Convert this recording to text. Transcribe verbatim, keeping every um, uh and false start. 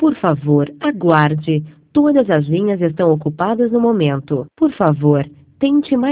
Por favor, aguarde. Todas as linhas estão ocupadas no momento. Por favor, tente mais